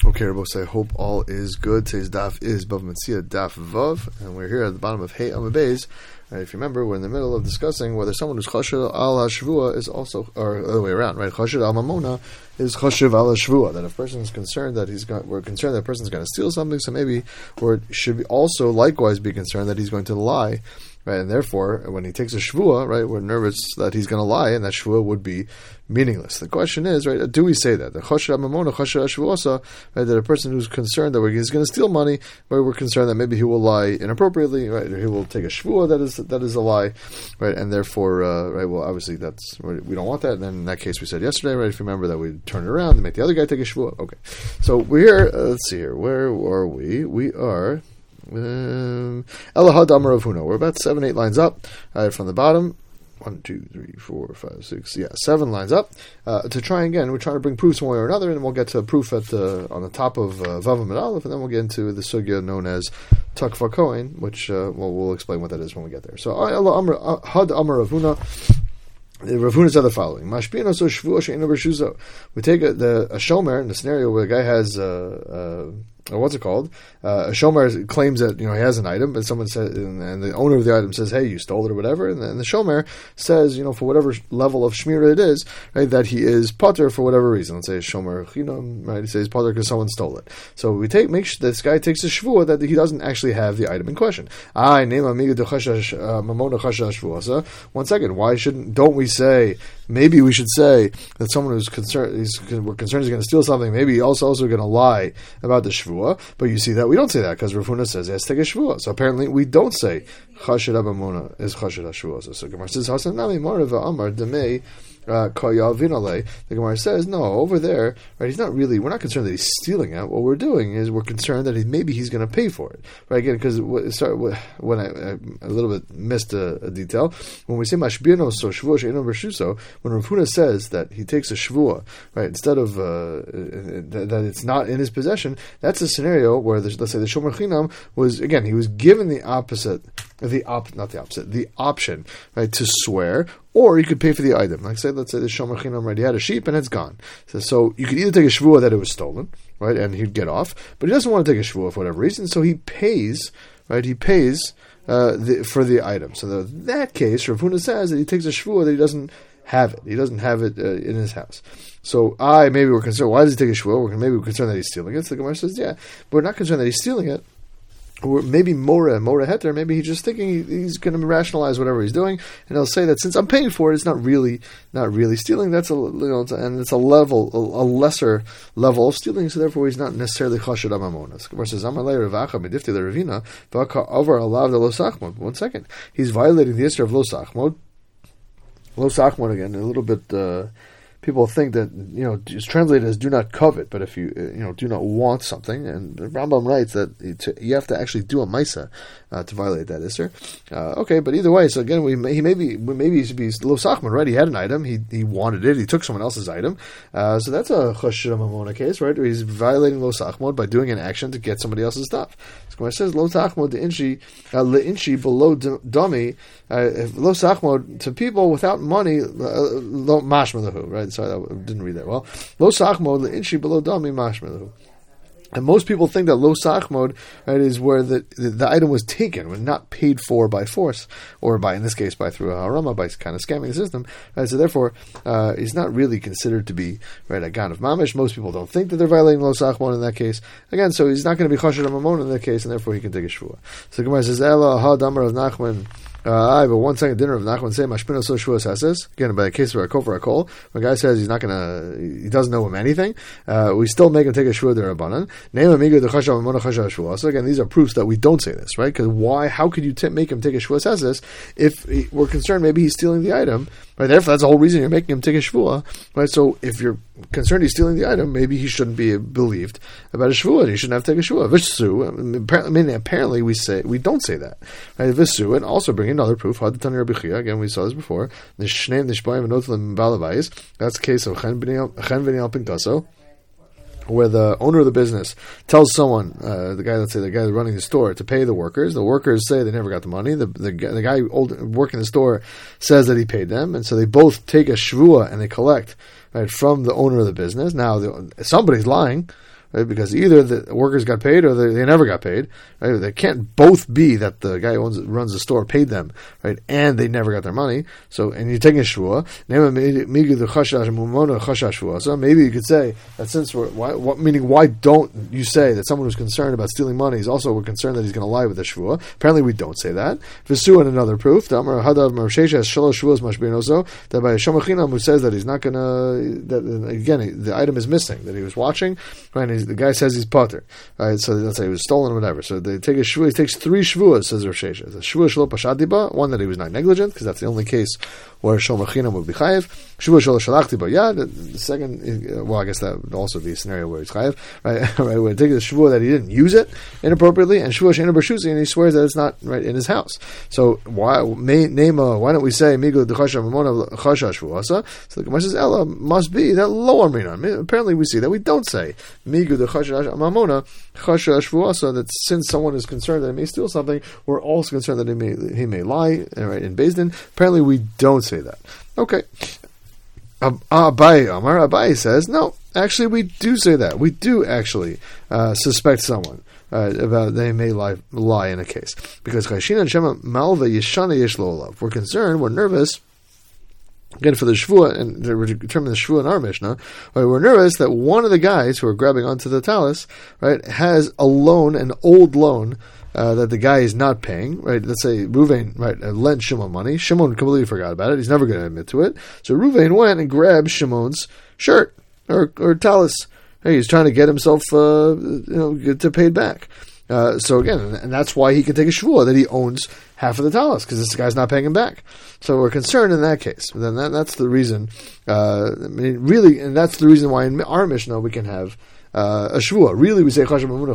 Okay, Rabos, I hope all is good. Today's daf is Bav Metzia Daf Vav, and we're here at the bottom of Hey Amabez. If you remember, we're in the middle of discussing whether someone who's chashiv al hashvua is also, or the other way around, right? Chashiv al mamona is chashiv al hashvua. That if a person is concerned that we're concerned that a person is going to steal something, so maybe, or it should also likewise be concerned that he's going to lie. Right, and therefore, when he takes a shvua, right, we're nervous that he's going to lie, and that shvua would be meaningless. The question is, right, do we say that? The chashiv mamona, chashiv shvuasa, right, that a person who's concerned that he's going to steal money, right, we're concerned that maybe he will lie inappropriately, right, or he will take a shvua that is a lie, right, and therefore, right, well, obviously we don't want that. And then in that case, we said yesterday, right, if you remember, that we turn it around and make the other guy take a shvua. Okay, so we're here. Let's see here. Where are we? We are. Elahad Amar Rav Huna. We're about 7-8 lines up from the bottom. 1, 2, 3, 4, 5, 6. Yeah, 7 lines up. To try again, we're trying to bring proofs one way or another, and we'll get to a proof on the top of Vav Amid Aleph, and then we'll get into the sugya known as Takva Kohen, which we'll explain what that is when we get there. So Elahad Amar Rav Huna. Rav Huna said the following: we take a shomer in the scenario where the guy has what's it called? A shomer claims that he has an item, but someone says, and the owner of the item says, "Hey, you stole it" or whatever, and the shomer says, for whatever level of shmira it is, right, that he is potter for whatever reason. Let's say shomer chinam, right? He says potter because someone stole it. So we make sure this guy takes a shvua that he doesn't actually have the item in question. One second, don't we say? Maybe we should say that someone who's concerned, we're concerned he's going to steal something. Maybe he's also going to lie about the shvua. But you see that we don't say that because Rav Huna says he has to take a shvua. So apparently we don't say chashid abamona is chashid hashvua. So Gemara says Hasan nami marava amar demei. The Gemara says, no, over there, right? We're not concerned that he's stealing it. What we're doing is we're concerned that maybe he's going to pay for it, right? Again, because when I a little bit missed a detail, when we say mashbirno so shvua she'eno b'shuso, when Rav Huna says that he takes a shvua, right, instead of that it's not in his possession, that's a scenario where let's say the shomer chinam was, again, he was given the option, right, to swear, or he could pay for the item. Like let's say the shomer chinam, right, he had a sheep and it's gone. So you could either take a shvua that it was stolen, right, and he'd get off, but he doesn't want to take a shvua for whatever reason, so he pays, right, for the item. So in that case, Rav Huna says that he takes a shvua that he doesn't have it. He doesn't have it in his house. So maybe we're concerned, why does he take a shvua? Maybe we're concerned that he's stealing it. So the Gemara says, yeah, we're not concerned that he's stealing it. Or maybe Mora heter, maybe he's just thinking he's going to rationalize whatever he's doing, and he'll say that since I'm paying for it, it's not really stealing. That's and it's a lesser level of stealing. So therefore, he's not necessarily chashid amamonas. Versus Amalei Ravacha Medifti Ravina Vaka over alav de lo sachmod. 1 second, he's violating the issue of lo sachmod. Lo sachmod again, a little bit. People think that it's translated as "do not covet," but if you do not want something, and the Rambam writes that you have to actually do a maisa to violate that isser. Okay, but either way, so again, he maybe he should be lo sachman, right? He had an item, he wanted it, he took someone else's item, so that's a chashiv mamona case, right? Where he's violating lo sachmod by doing an action to get somebody else's stuff. So when it says lo sachmod leinchi below dummy, lo sachmod to people without money, lo mashma lahu, right? Sorry, I didn't read that well. Lo sachmod leinchi below dummy mashma lahu. And most people think that lo sachmod, right, is where the item was taken, when not paid for by force, or in this case through a harama, by kind of scamming the system. Right? So therefore, he's not really considered to be, right, a gan of mamish. Most people don't think that they're violating lo sachmod in that case. Again, so he's not going to be chashiv mamon in that case, and therefore he can take a shvua. So the Gemara says, "Ela ha damar of Nachman." But 1 second, dinner of Nachman say mashpino so shvua says again by a case of a kol. When a guy says he doesn't know him anything, we still make him take a shvua derabanan. Name amigo the chashav amona chashav shvua. So again, these are proofs that we don't say this, right? Because why? How could you make him take a shvua says if we're concerned maybe he's stealing the item? Right, therefore, that's the whole reason you're making him take a shvua, right? So if you're concerned he's stealing the item, maybe he shouldn't be believed about a shvua, and he shouldn't have to take a shvua. Vissu, apparently we don't say that, right? Vissu, and also bring another proof. Again, we saw this before. That's the case of Chen B'nei Al Pintaso, where the owner of the business tells someone, the guy running the store, to pay the workers. The workers say they never got the money. The guy working the store says that he paid them, and so they both take a shvua and they collect, right, from the owner of the business. Now somebody's lying. right? Because either the workers got paid or they never got paid, right? They can't both be that the guy who runs the store paid them, right? And they never got their money. So, and you're taking a shvua. So maybe you could say that since why don't you say that someone who's concerned about stealing money is also concerned that he's going to lie with the shvua? Apparently, we don't say that. Visu and another proof. That by a shomachinam who says that he's not going to. That again, the item is missing that he was watching. Right, and the guy says he's potter. Right, so let's say it was stolen or whatever. So they take a shvua. He takes 3 shvuas, says Rav Sheshes. A shvua shelo pashadiba, one that he was not negligent, because that's the only case where shomachinam would be chayiv. Shvua shelo shalachti ba yad. The second, well, I guess that would also be a scenario where he's chayiv. Right, right, where he takes the shvua that he didn't use it inappropriately, and shvua she'ena b'shuzi, and he swears that it's not right in his house. So why don't we say migu d'chasha mamona chasha shvuasa? So the Gemara says Ella must be that lower minan. Apparently, we see that we don't say migu d'chasha mamona chasha shvuasa. That since someone is concerned that he may steal something, we're also concerned that he may lie. Right, in Beis Din, apparently we don't say that. Okay. Abai says, no, actually we do say that. We do actually suspect someone about they may lie in a case. Because we're concerned, we're nervous, again for the shvua, and to determine the shvua in our Mishnah, right, we're nervous that one of the guys who are grabbing onto the talis, right, has a loan, an old loan, that the guy is not paying, right? Let's say Ruvain, right, lent Shimon money. Shimon completely forgot about it. He's never going to admit to it. So Ruvain went and grabbed Shimon's shirt or talis. Hey, he's trying to get himself, to pay it back. So again, and that's why he can take a shvua that he owns half of the talis, because this guy's not paying him back. So we're concerned in that case. Then that's the reason. Really, and that's the reason why in our Mishnah we can have a shvua. Really, we say chashav mamona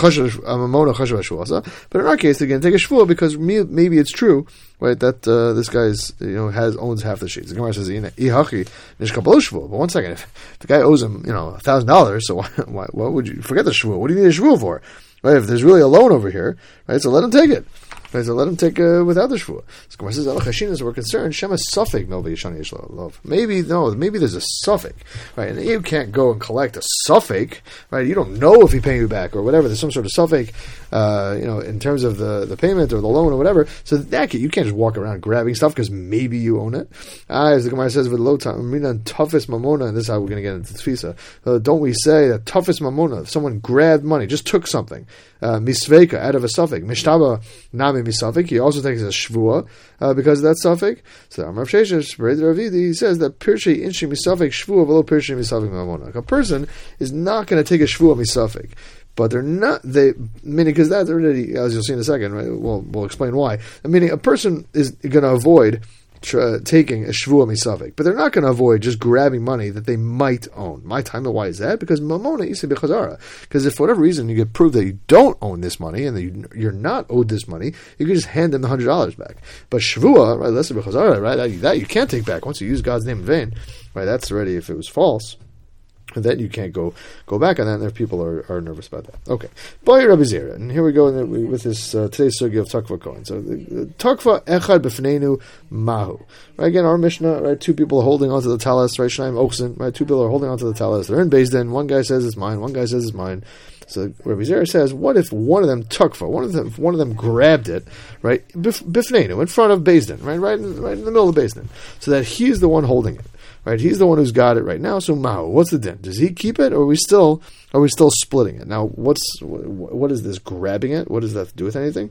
shvuasa, but in our case, again, take a shvua because maybe it's true, right? That this guy owns half the sheets. The Gemara says, but 1 second, if the guy owes him, $1,000, so why would you forget the shvua? What do you need a shvua for? Right? If there's really a loan over here, right? So let him take it. Right, so let him take without the shvua. So Gemara says, we're concerned. Shema suffik milvi yishani yesh love. Maybe there's a suffik, right? And you can't go and collect a suffik, right? You don't know if he paying you back or whatever. There's some sort of suffik, in terms of the payment or the loan or whatever. So that you can't just walk around grabbing stuff because maybe you own it. As the Gemara says, with low time, toughest mamona, and this is how we're going to get into tfisa. Don't we say that toughest mamona? If someone grabbed money, just took something, misveika out of a suffik, mishtaba nami misafik. He also takes a shvua because of that suffik. So Amar Sheshes, he says that pirshei inshi misafik shvua below pirshei misafik mamona. A person is not going to take a shvua misafik. But they're not, meaning, because that's already, as you'll see in a second, right? We'll explain why. Meaning, a person is going to avoid taking a shvua misavik, but they're not going to avoid just grabbing money that they might own. My time, why is that? Because mamona isi b'chazara. Because if for whatever reason you get proved that you don't own this money and that you're not owed this money, you can just hand them the $100 back. But shvua, right, less b'chazara, right, that you can't take back once you use God's name in vain, right? That's already if it was false. And then you can't go back on that, and if people are nervous about that. Okay. Boy Rabbi Zera, and here we go with this today's sugi of Takva Kohen. So Takva Echad B'fneinu Mahu. Right, again, our Mishnah, right, 2 people are holding onto the talis, right, Shnaim Ochsen, right, 2 people are holding onto the talis. They're in Beis Din. One guy says it's mine, one guy says it's mine. So Rabbi Zera says, what if one of them tukva, one of them grabbed it, right, B'fneinu, in front of Beis Din, right in the middle of Beis Din, so that he's the one holding it. Right, he's the one who's got it right now. So Mao, what's the din? Does he keep it, or are we still splitting it? Now, what is this grabbing it? What does that have to do with anything?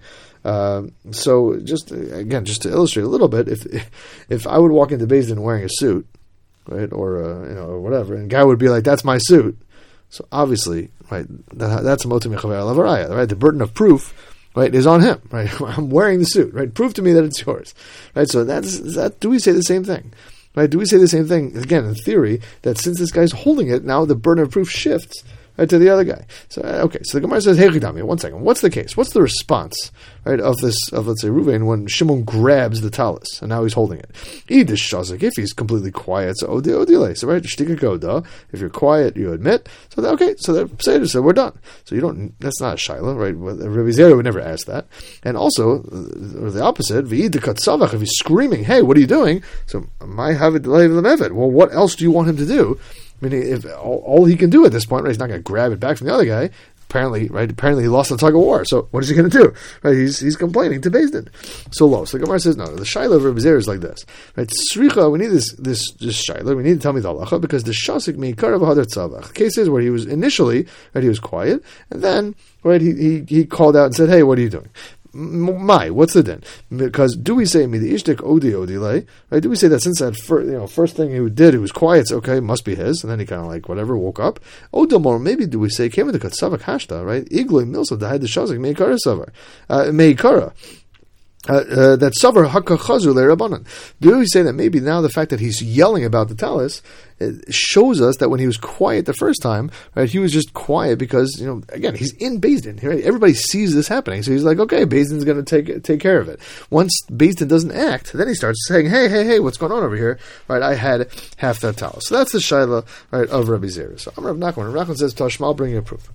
So just to illustrate a little bit, if I would walk into Beis Din wearing a suit, right, or whatever, and a guy would be like, "That's my suit," so obviously, right, that's a motim mechaver alavaraya, right? The burden of proof, right, is on him, right? I'm wearing the suit, right? Prove to me that it's yours, right? So that. Do we say the same thing? Right? Do we say the same thing, again, in theory, that since this guy's holding it, now the burden of proof shifts, right, to the other guy? So, okay, so the Gemara says, hey, Chidami, 1 second, what's the case? What's the response, right, of let's say, Ruvain, when Shimon grabs the talis, and now he's holding it? Idish shazik, if he's completely quiet, so odile, so right, shtika koda, if you're quiet, you admit, so okay, so the so we're done. So you don't, that's not a shaila, right? Rabbi Zera would never ask that. And also, or the opposite, v'id katsavach, if he's screaming, hey, what are you doing? So, my havid lev lemevet, well, what else do you want him to do? Meaning, if all he can do at this point, right, he's not going to grab it back from the other guy. Apparently, right? Apparently, he lost the tug of war. So, what is he going to do? Right? He's complaining to Beis Din. So low. So the Gemara says, no. The shaila of Rebbe Zera is like this. Right? Sricha. We need this shaila. We need to tell me the halacha because the shasik meikar of hadar tzavach. The case is where he was initially, right? He was quiet, and then, right? He called out and said, "Hey, what are you doing?" What's the din? Because do we say the ishtik odi lay? Right? Do we say that since that first thing he did, he was quiet, it's okay, must be his, and then he kind of like whatever woke up. Odamor, maybe do we say came with the katsavak hashta, right? Igloi milsa the the shazik meikara savar meikara. That savar hakachazu le'rabanan. Do we say that maybe now the fact that he's yelling about the talis shows us that when he was quiet the first time, right, he was just quiet because again he's in Beis Din, right? Everybody sees this happening, so he's like, okay, Beis Din's going to take care of it. Once Beis Din doesn't act, then he starts saying, hey, what's going on over here? Right, I had half that talis. So that's the shaila, right, of Rabbi Zera. So Amar Rav Nachman. Rav Nachman says, Tashma, I'll bring you a proof.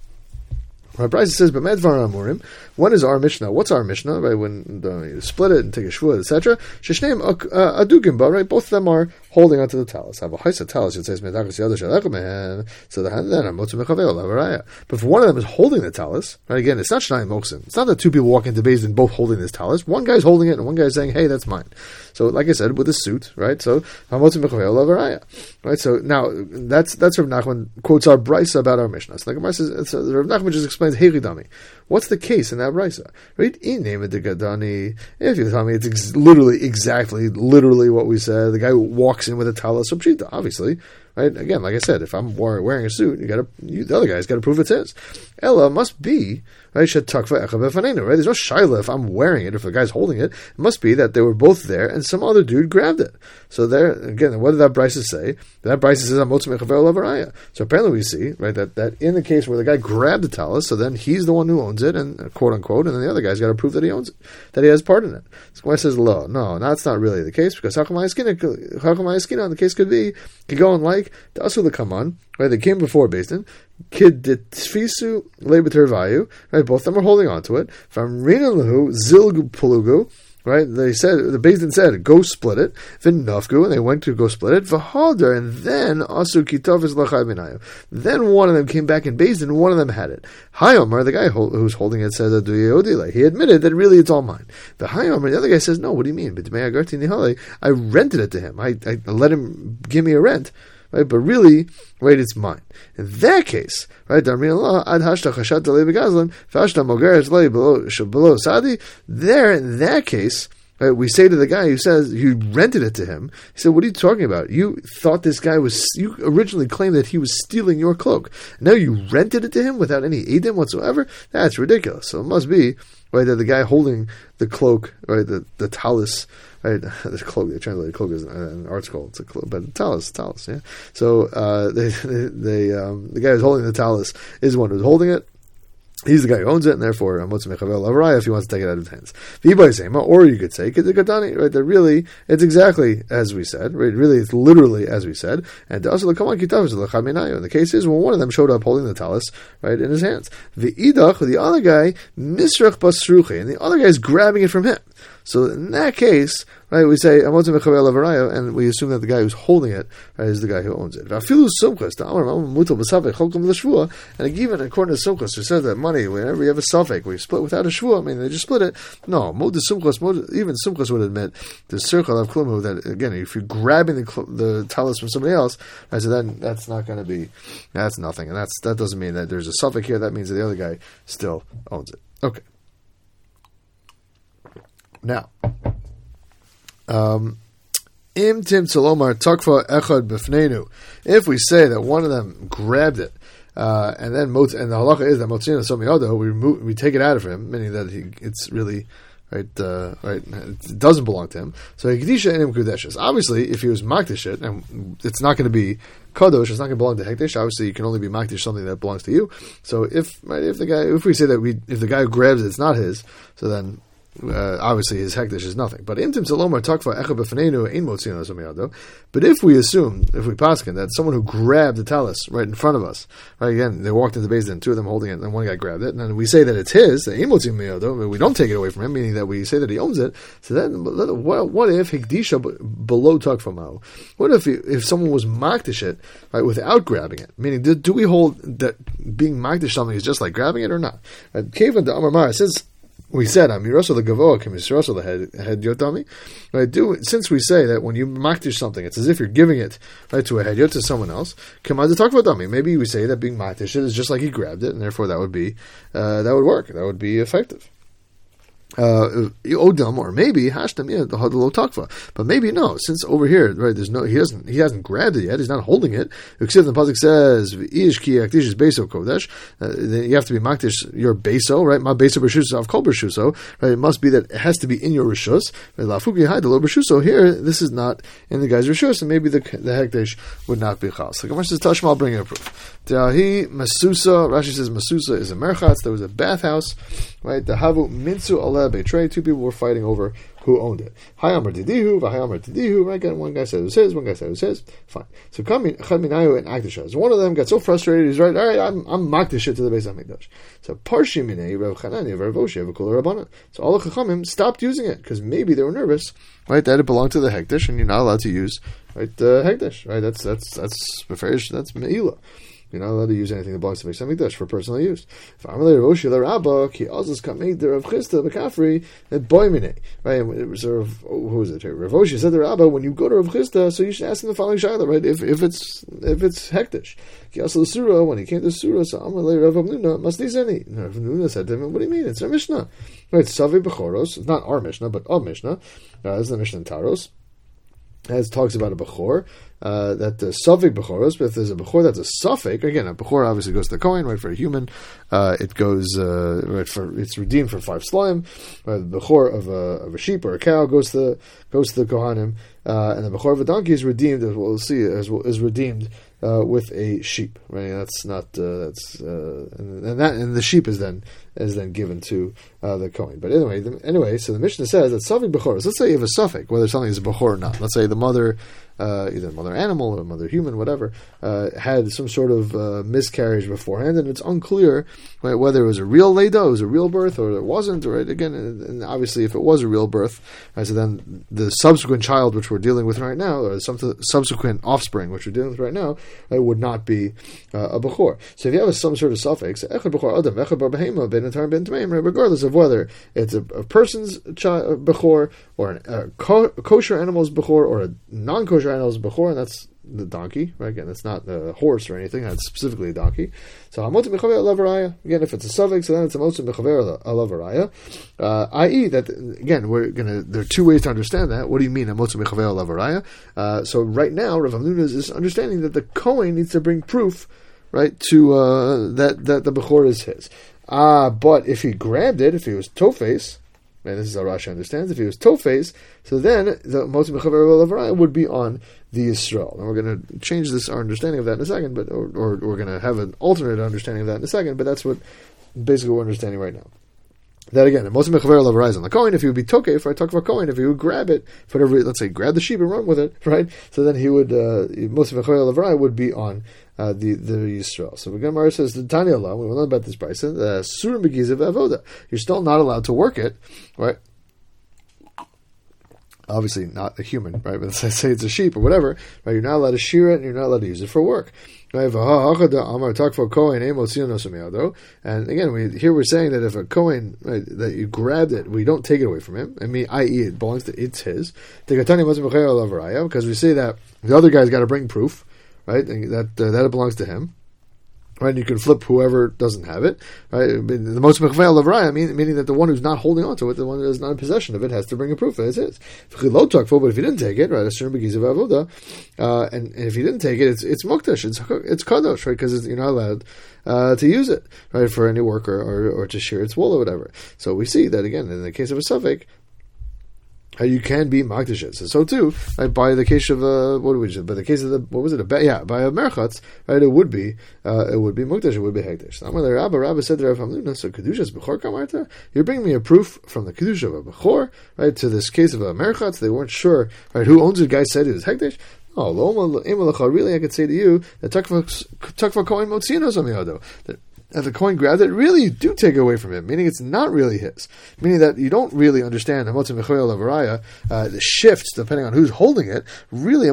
Rabbi Bryce says, "B'med dvar amurim." When is our Mishnah? What's our Mishnah? Right, when you split it and take a shvuah, etc. Sheshneim adukim ba. Right, both of them are holding onto the talis. Have a ha'isa talis. It says medakas yada shalachem. So then I'm motzim mechavel lavaraya. But if one of them is holding the talis, right? Again, it's not shnayim moksim. It's not that two people walk into Beis Din both holding this talis. One guy's holding it and one guy's saying, "Hey, that's mine." So, like I said, with a suit, right? So I'm motzim mechavel lavaraya. Right. So now that's Rav Nachman quotes our brisa about our Mishnah. So the Gemara says, Rav Nachman just explains Heiridami. What's the case in that brisa? Right? If you tell me it's literally what we said, the guy walks in with a talis of pshita, obviously. Right? Again, like I said, if I'm wearing a suit, the other guy's got to prove it's his. Ella must be, right? Right? There's no shaila if I'm wearing it, if the guy's holding it. It must be that they were both there and some other dude grabbed it. So there, again, what did that brisa say? That brisa says, I'm motzim mechavel lavaraya. So apparently we see, right, that in the case where the guy grabbed the talis, so then he's the one who owns it, and quote unquote, and then the other guy's got to prove that he owns it, that he has part in it. So Gemara says, no, that's not really the case, because Hakamai Eskina, the case could go on like, the Asul Kaman, right? They came before Beis Din. Kid did tfisu lebeter vayu, right? Both of them are holding on to it. From Rina Lahu Zilgu Pulugu, right? They said the Beis Din said, go split it. Then Nafgu, and they went to go split it. V'halder, and then Asu Kitov is Lachai Binayu. Then one of them came back in Beis Din, and one of them had it. Hayomar, the guy who's holding it, says he admitted that really it's all mine. The Hayomar, the other guy says, no, what do you mean? But I rented it to him. I let him give me a rent. Right, but really, right, it's mine. In that case, right, there, in that case, right, we say to the guy who says you rented it to him, he said, what are you talking about? You thought this guy you originally claimed that he was stealing your cloak. Now you rented it to him without any edim whatsoever? That's ridiculous. So it must be, right, that the guy holding the cloak, right, the talis, right, the cloak, they translate cloak as an art scroll, it's a cloak, but talis, yeah. So the guy who's holding the talis is the one who's holding it. He's the guy who owns it, and therefore, if he wants to take it out of his hands. Or you could say, right, that really, it's exactly as we said, right? Really, it's literally as we said. And also, the case is, when one of them showed up holding the talis, right, in his hands. The other guy, misrach basruchi, and the other guy is grabbing it from him. So in that case, right, we say and we assume that the guy who's holding it, right, is the guy who owns it. And even according to Sumchus, who says that money, whenever you have a suffix, we split without a shvuah, I mean, they just split it. No, even Sumchus would admit the circle of klumu that, again, if you're grabbing the talis from somebody else, right, so then that's not going to be, that's nothing. And that doesn't mean that there's a suffix here. That means that the other guy still owns it. Okay. Now, im tim tzalomar takfa echad b'fneinu. If we say that one of them grabbed it, and then the halacha is that motzina somiyado, we take it out of him, meaning that it's really right. It doesn't belong to him. So hekdisha inim kudeshes. Obviously, if he was makdish it, and it's not going to be kadosh, it's not going to belong to hekdesh. Obviously, you can only be makdish something that belongs to you. So if we say that if the guy who grabs it's not his, so then obviously his hekdesh is nothing. But intim salomar takva echa b'fanenu ein motzion oso miyado. But if we paskin that someone who grabbed the talus right in front of us, right, again, they walked into the Beis Din, two of them holding it, and one guy grabbed it, and then we say that it's his, that ein motzion miyado, we don't take it away from him, meaning that we say that he owns it. So then, what if hikdisha below takva ma'u? What if someone was makdish it, right, without grabbing it? Meaning, do we hold that being makdish something is just like grabbing it or not? Kevan de Amar Mara, since we said Amirasa the Gavoa Kimisrasa the head Yotami, right? Since we say that when you makdish something, it's as if you're giving it right to a head to someone else. Kamad talk about dummy. Maybe we say that being makdish is just like he grabbed it, and therefore that would would work. That would be effective. Odam, or maybe Hashtam the Hadalo Takva, but maybe no. Since over here, right, he hasn't grabbed it yet. He's not holding it. Except the pasuk says Ish ki akdish is beso kodesh. Then you have to be makdish your beso, right? Ma beso b'shuso av kol b'shuso, right? It must be that it has to be in your rishus. Lafuki had the lo b'shuso. Here, this is not in the guy's rishus, and maybe the hekdesh would not be chas. The Gemara says Tashma, I'll bring you a proof. Dahi masusa. Rashi says masusa is a merchatz. There was a bathhouse, right? The havu minsu ale betray. Two people were fighting over who owned it. Hayamar didihu, v'hayamar didihu. Right? One guy said it was his. One guy said it was his. Fine. So chad minayu and akdisha. So one of them got so frustrated. He's right. All right, I'm makdish it to the Beis Hamikdash. So parshi minei Rav Chanani Rav Oshia v'kol Rabbanan. So all the chachamim stopped using it because maybe they were nervous, right? That it belonged to the hekdesh, and you're not allowed to use right the hekdesh. Right? That's beferish. That's meila. You're not allowed to use anything that belongs to Beis Hamikdash for personal use. If I'm Rav Oshia l'Rabba, ki azos kamei the Rav Chisda b'Kafri et boimine. Right? It was who was it? Rav Oshia said to Rabba, when you go to Rav Chisda, so you should ask him the following shayla, right? If it's hekdesh, ki also the surah, when he came to the surah, so Amar le Rav Hamnuna masnizeni. Rav Hamnuna said to him, what do you mean? It's our Mishnah, right? Savi b'choros. It's not our Mishnah, but a Mishnah. It's the Mishnah in Taros. As talks about a bechor, that the suffix bechoros, but if there's a bechor that's a suffix, again, a bechor obviously goes to the Kohen, right? For a human, it goes it's redeemed for 5 slime. The bechor of a sheep or a cow goes to the Kohanim, and the bechor of a donkey is redeemed, as we'll see, is redeemed with a sheep, right? That's not and the sheep is then given to the Kohen. But anyway, so the Mishnah says that suffix bechoros. Let's say you have a suffix, whether something is a bechor or not. Let's say the mother, either mother animal or mother human, whatever, had some sort of miscarriage beforehand, and it's unclear, right, whether it was a real leda, it was a real birth, or it wasn't. Right? Again, and obviously, if it was a real birth, right, so then the subsequent child which we're dealing with right now, or some subsequent offspring which we're dealing with right now, would not be a bechor. So if you have some sort of suffix, echad bechor adam, echad bar behema, ben atar ben tameim, regardless of whether it's a person's bechor or a kosher animal's bechor or a non-kosher animal's bechor, and that's the donkey, right? Again, it's not a horse or anything, that's specifically a donkey. So hamotim mechaver alavaraya. Again, if it's a suffix, so then it's a motim mechaver alavaraya. I.e., that again, there are two ways to understand that. What do you mean a motim mechaver alavaraya? So right now, Rav Hamnuna is understanding that the Kohen needs to bring proof, right, to that the bechor is his. But if he grabbed it, if he was tofes, and this is how Rashi understands, if he was tofes, so then the motim mechaver alavaraya would be on the Yisrael. And we're going to change our understanding of that in a second, but or we're going to have an alternate understanding of that in a second, but that's what basically we're understanding right now. That again, motim mechaver alavaraya is on the Kohen. If he would be tokef, I talk about Kohen, if he would grab it, for whatever, let's say grab the sheep and run with it, right? So then he would, motim mechaver alavaraya would be on the Yisrael. So the Gemara says the Tanya Allah, we learn about this price, sur megizav avoda. You're still not allowed to work it, right? Obviously not a human, right? But let's say it's a sheep or whatever, right? You're not allowed to shear it, and you're not allowed to use it for work. Right? And again, here we're saying that if a Kohen, right, that you grabbed it, we don't take it away from him. I mean, i.e., it's his. Because we say that the other guy's got to bring proof, right? And that it belongs to him. Right, and you can flip whoever doesn't have it. Right, the most mechaver alavaraya, meaning that the one who's not holding on to it, the one that is not in possession of it, has to bring a proof that it's his. But if he didn't take it, right, and if he didn't take it, it's mukdash, it's kadosh, right, because you're not allowed to use it, right, for any work or to shear its wool or whatever. So we see that again in the case of a suffix, You can be makdashit. So too, right, by the case of by the case of the by a merchatz, right, it would be mukdash, it would be hekdesh. Rabba said to Rav Hamnuna, so kedushas bechor kamarta. You're bringing me a proof from the kedusha of a bechor, right, to this case of a merchatz. They weren't sure, right, who owns it. The guy said it was hekdesh. Oh, really, I could say to you that takva kohen motzino samiyado. That the coin grabbed it, really you do take it away from him, meaning it's not really his. Meaning that you don't really understand the shifts depending on who's holding it. Really,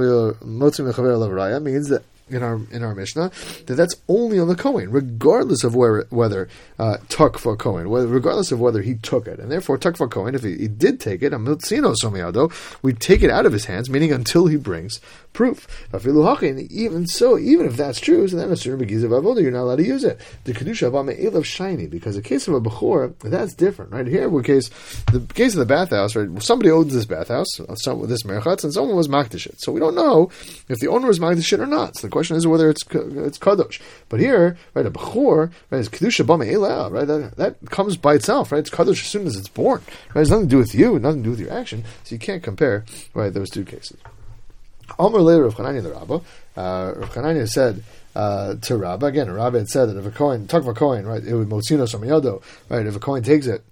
means that in our Mishnah, that's only on the Kohen, regardless of whether takva Kohen, regardless of whether he took it, and therefore takva Kohen, if he did take it, we take it out of his hands, meaning until he brings proof. Even so, even if that's true, so then you're not allowed to use it. The kedusha of shiny, because the case of a bechor, that's different, right? Here, the case of the bathhouse, right? Somebody owns this bathhouse, this merchatz, and someone was makdashit. So we don't know if the owner was makdashit or not. So the question is whether it's kadosh. But here, right, a bechor, right, is kedusha b'me'ela, right? That comes by itself, right? It's kadosh as soon as it's born. Right? It has nothing to do with you, nothing to do with your action. So you can't compare, right, those two cases. Omer later of Chananya the Rabba, Rav Chananya said to Rabba, again, Rabba had said that if a coin, takva kohen, right, it would motzino samiyado, right, if a coin takes it,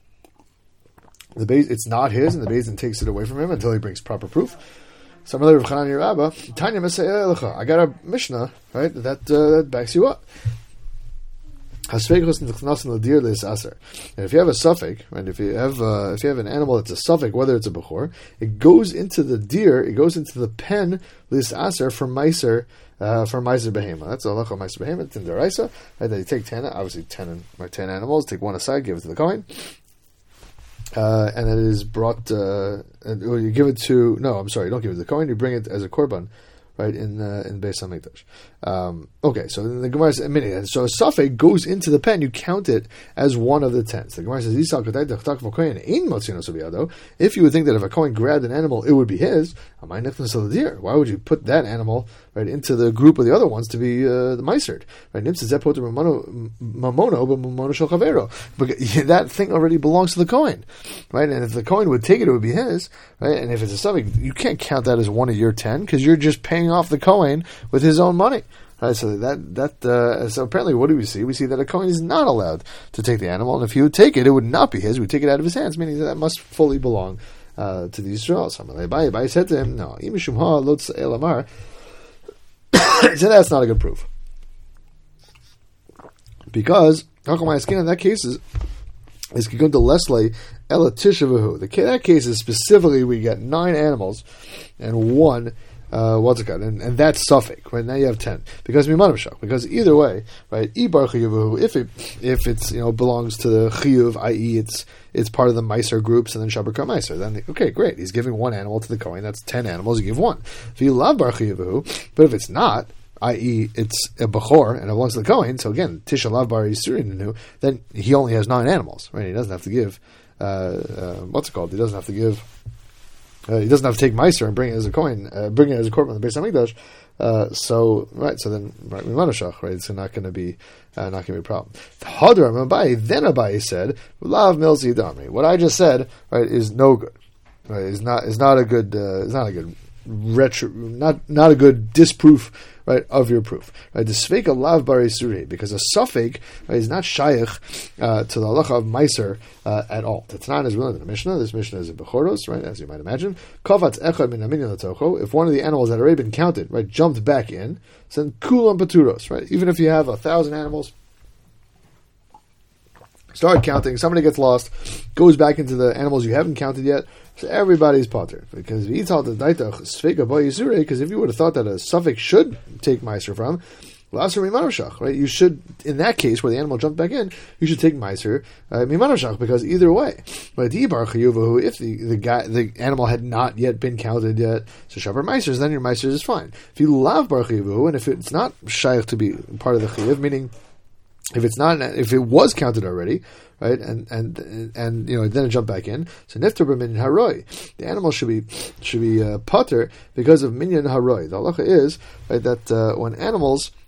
it's not his, and the Beis Din takes it away from him until he brings proper proof. So Omer later of Chananya Rabba, Tanya Mesayeh Elecha, I got a Mishnah, right, that backs you up. And if you have a suffix, right, if you have an animal that's a suffix, whether it's a bechor, it goes into the deer, it goes into the pen lis aser for meiser behema. That's a halacha meiser behema. It's in deraisa. Right, that you take 10 animals, take one aside, give it to the kohen, and it is brought. You give it to you don't give it to the kohen. You bring it as a korban. Right, in Beis Hamikdash. Okay, so then the Gemara says, so a suffix goes into the pen, you count it as one of the 10. So the Gemara says, if you would think that if a kohen grabbed an animal, it would be his, why would you put that animal, right, into the group of the other ones to be the meisered? Right, but that thing already belongs to the kohen, right? And if the kohen would take it, it would be his, right? And if it's a suffix, you can't count that as one of your 10 because you're just paying off the kohen with his own money. Right, so so apparently, what do we see? We see that a kohen is not allowed to take the animal, and if he would take it, it would not be his. He would take it out of his hands, meaning that must fully belong to the Yisrael. So Abai said to him, "No, he said that's not a good proof because how come my skin in that case is going to Leslie Ela Tishavuhu. That case is specifically we get 9 animals and one. What's it called? And that's suffix, right? Now you have 10 because either way, right? If it's belongs to the chiyuv, i.e. it's part of the meiser groups, and then shabar kar meiser. Then okay, great. He's giving one animal to the kohen. That's 10 animals. You give one. If you love bar chiyuv, but if it's not, i.e. it's a bechor and it belongs to the kohen. So again, tisha lav bar yisurin, then he only has 9 animals, right? He doesn't have to give. What's it called? He doesn't have to give. He doesn't have to take meiser and bring it as a coin, bring it as a korban in the Beis Hamikdash. So then Mimanashach, right? It's not going to be a problem. Then Abai said, "Lav milzi damri." What I just said, right, is no good. Right? Is not a good not a good disproof, right, of your proof. Right? The sveika lav bari suri, because a suffix, right, is not shaykh to the halacha of meiser at all. Tatnan is really the Mishnah. This Mishnah is in Bechoros, right, as you might imagine. Kavatz echad min aminyan latocho. If one of the animals that had already been counted, right, jumped back in, so then kulam paturos, right. Even if you have 1,000 animals, start counting, somebody gets lost, goes back into the animals you haven't counted yet, so everybody's potter. Because if you would have thought that a suffix should take meiser from, right? You should, in that case where the animal jumped back in, you should take meiser mimanoshach, because either way, right? If the animal had not yet been counted yet, so shavar meisers, then your meiser is fine. If you love bar chiyuvu, and if it's not shaykh to be part of the chiyuv, meaning if it was counted already, right, and then it jumped back in, so nifter b'minyan haroi, the animal should be potter because of minyan haroi. The halacha is, right, that when animals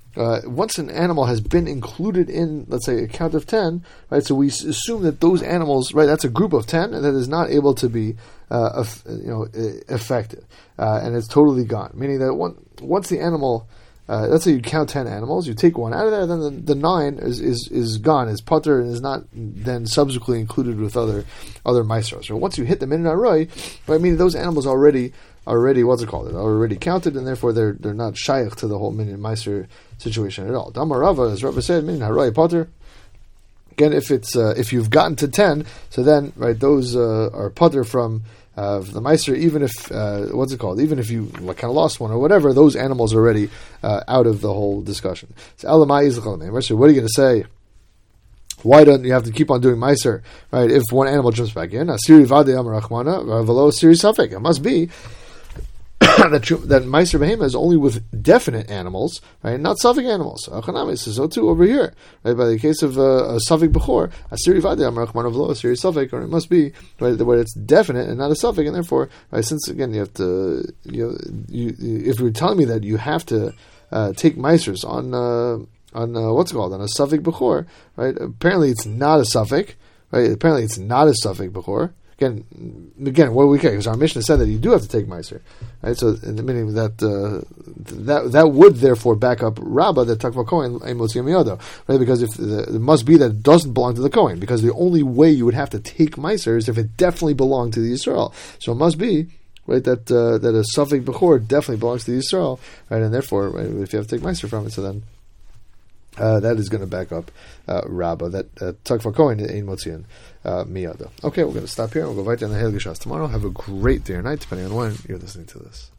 once an animal has been included in, let's say, a count of 10, right? So we assume that those animals, right? That's a group of 10, and that is not able to be, affected, and it's totally gone. Meaning that once the animal, let's say you count 10 animals, you take one out of there, then the 9 is gone, is pater, and is not then subsequently included with other maasros. So once you hit the minyan aroi, right? Meaning those animals already what's it called? They're already counted, and therefore they're not shaykh to the whole minyan meiser situation at all. Damar Rava, as Rava said, minyan haroi pater. Again, if you've gotten to 10, so then right those are pater from the meiser, even if what's it called? Even if you kind of lost one or whatever, those animals are already out of the whole discussion. So elamai is the so what are you going to say? Why don't you have to keep on doing meiser, right? If one animal jumps back in, asiri vade amar rachmana velo asiri safek. It must be that meiser behema is only with definite animals, right? Not suffix animals. Achanamis is so too over here, right? By the case of a suffix bechor, asiri vade amar rachmana velo asiri safek, or it must be right where it's definite and not a suffix, and therefore, right? Since again you have to, if you're telling me that you have to take meisers on what's it called, on a suffix bechor, right? Apparently it's not a suffix, right? Apparently it's not a suffix bechor. Again, what do we care? Because our Mishnah said that you do have to take meiser, right? So, in the meaning that that would therefore back up Rabbah that Takva Kohen ein motzi miyado, right? Because if it must be that it doesn't belong to the Kohen, because the only way you would have to take meiser is if it definitely belonged to the Yisrael. So it must be right that a suffix bechor definitely belongs to the Yisrael, right? And therefore, right, if you have to take meiser from it, so then that is going to back up Rabbah that Takva Kohen ein motzian miyado. Okay, we're going to stop here and we'll go right down the Hegel Geshas tomorrow. Have a great day or night, depending on when you're listening to this.